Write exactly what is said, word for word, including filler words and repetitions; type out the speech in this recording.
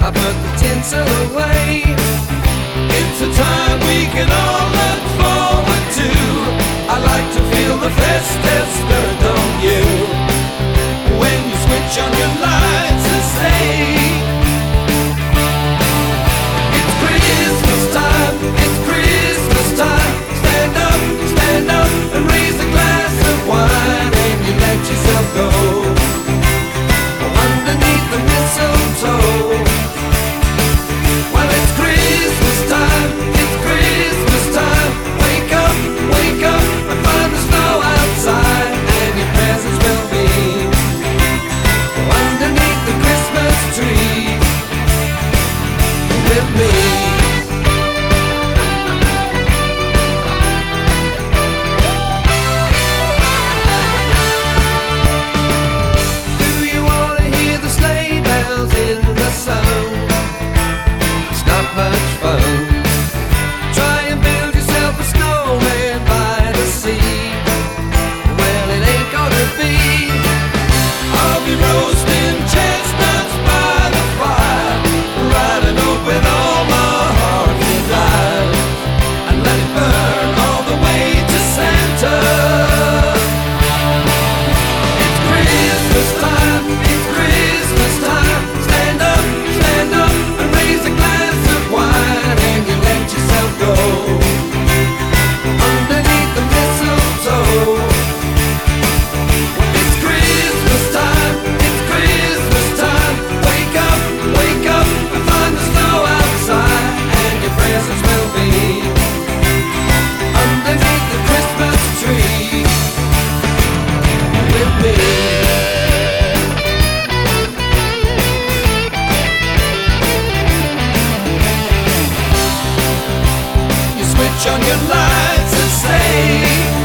I put the tinsel away. It's a time we can all look forward to. I like to feel the festive spirit, don't you? When you switch on your lights and say it's Christmas time, it's Christmas time. Stand up, stand up and raise a glass of wine, and you let yourself go underneath the mistletoe. Well, it's Christmas time, it's Christmas time. Wake up, wake up and find the snow outside, and your presents will be underneath the Christmas tree with me. Much fun. Try and build yourself a snowman by the sea. Well, it ain't gonna be. I'll be roasting chestnuts by the fire, riding up with all my heart desire, and let it burn all the way to Santa. It's Christmas time, it's Christmas time. Stand up, stand up and raise a glass of wine, and you let yourself go underneath the mistletoe. It's Christmas time, it's Christmas time. Wake up, wake up and find the snow outside, and your presents will be underneath the Christmas tree with me. Switch on your lights and say